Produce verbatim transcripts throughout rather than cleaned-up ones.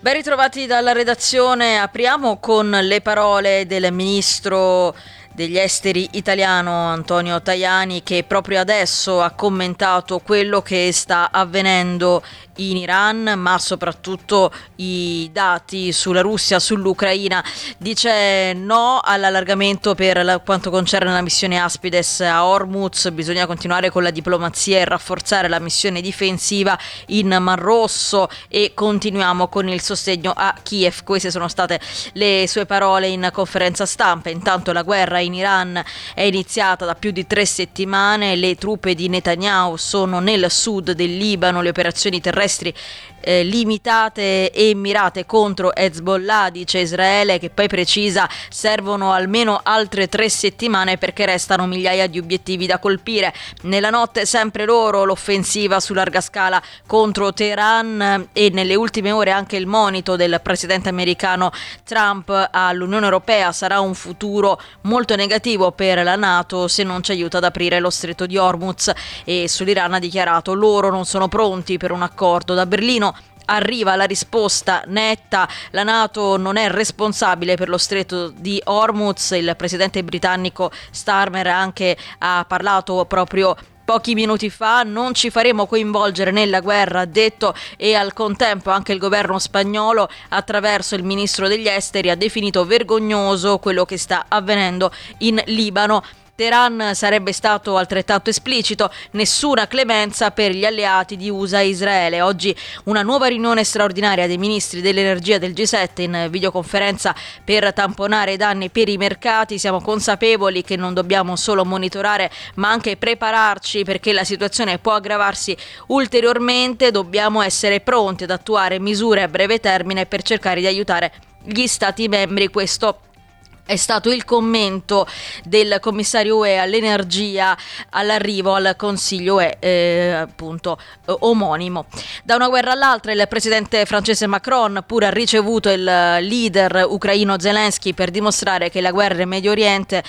Ben ritrovati dalla redazione, apriamo con le parole del ministro degli esteri italiano Antonio Tajani, che proprio adesso ha commentato quello che sta avvenendo in Iran, ma soprattutto i dati sulla Russia, sull'Ucraina. Dice no all'allargamento per la, quanto concerne la missione Aspides a Hormuz, bisogna continuare con la diplomazia e rafforzare la missione difensiva in Mar Rosso e continuiamo con il sostegno a Kiev. Queste sono state le sue parole in conferenza stampa. Intanto la guerra in Iran è iniziata da più di tre settimane, le truppe di Netanyahu sono nel sud del Libano, le operazioni terrestri Eh, limitate e mirate contro Hezbollah, dice Israele, che poi precisa servono almeno altre tre settimane perché restano migliaia di obiettivi da colpire. Nella notte sempre loro l'offensiva su larga scala contro Teheran e nelle ultime ore anche il monito del presidente americano Trump all'Unione Europea: sarà un futuro molto negativo per la NATO se non ci aiuta ad aprire lo stretto di Hormuz. E sull'Iran ha dichiarato: loro non sono pronti per un accordo. Da Berlino arriva la risposta netta: la NATO non è responsabile per lo stretto di Hormuz. Il presidente britannico Starmer anche ha parlato proprio pochi minuti fa: non ci faremo coinvolgere nella guerra, ha detto, e al contempo anche il governo spagnolo, attraverso il ministro degli esteri, ha definito vergognoso quello che sta avvenendo in Libano. Teheran sarebbe stato altrettanto esplicito: nessuna clemenza per gli alleati di U S A e Israele. Oggi una nuova riunione straordinaria dei ministri dell'energia del G sette in videoconferenza per tamponare i danni per i mercati. Siamo consapevoli che non dobbiamo solo monitorare ma anche prepararci, perché la situazione può aggravarsi ulteriormente. Dobbiamo essere pronti ad attuare misure a breve termine per cercare di aiutare gli stati membri. Questo è stato il commento del commissario U E all'energia all'arrivo al Consiglio U E, eh, appunto eh, omonimo. Da una guerra all'altra, il presidente francese Macron pure ha ricevuto il leader ucraino Zelensky per dimostrare che la guerra in Medio Oriente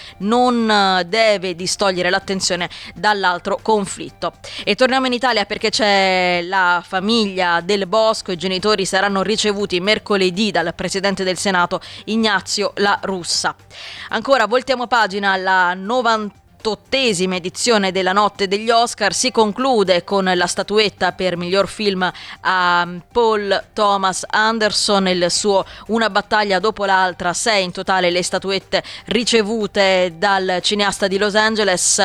non deve distogliere l'attenzione dall'altro conflitto. E torniamo in Italia perché c'è la famiglia del Bosco. I genitori saranno ricevuti mercoledì dal presidente del Senato Ignazio La Russa. Ancora voltiamo pagina. La novantottesima edizione della Notte degli Oscar si conclude con la statuetta per miglior film a Paul Thomas Anderson, il suo Una battaglia dopo l'altra. Sei in totale le statuette ricevute dal cineasta di Los Angeles.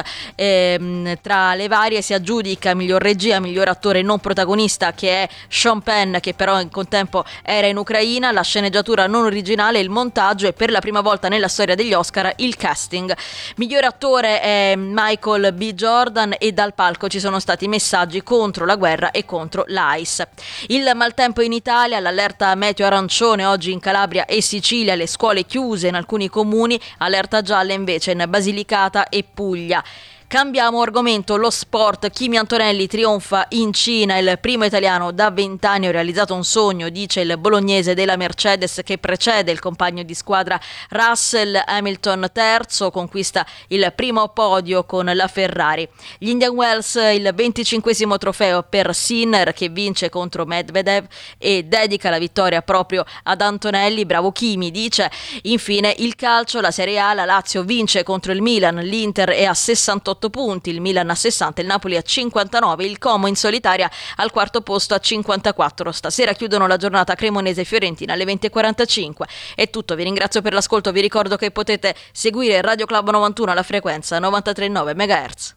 Ehm, tra le varie si aggiudica miglior regia, miglior attore non protagonista, che è Sean Penn, che però in contempo era in Ucraina, la sceneggiatura non originale, il montaggio e per la prima volta nella storia degli Oscar il casting. Miglior attore è Michael B. Jordan e dal palco ci sono stati messaggi contro la guerra e contro l'A I S. Il maltempo in Italia, l'allerta meteo arancione oggi in Calabria e Sicilia, le scuole chiuse in alcuni comuni, allerta gialla invece in Basilicata e Puglia. Cambiamo argomento, lo sport. Kimi Antonelli trionfa in Cina, il primo italiano da vent'anni. Ho realizzato un sogno, dice il bolognese della Mercedes che precede il compagno di squadra Russell. Hamilton terzo, conquista il primo podio con la Ferrari. Gli Indian Wells, il venticinquesimo trofeo per Sinner che vince contro Medvedev e dedica la vittoria proprio ad Antonelli. Bravo Kimi, dice. Infine il calcio, la Serie A, la Lazio vince contro il Milan, l'Inter è a sessantotto punti, il Milan a sessanta, il Napoli a cinquantanove, il Como in solitaria al quarto posto a cinquantaquattro. Stasera chiudono la giornata Cremonese e Fiorentina alle venti e quarantacinque. È tutto, vi ringrazio per l'ascolto, vi ricordo che potete seguire Radio Club novantuno alla frequenza novantatré virgola nove megahertz.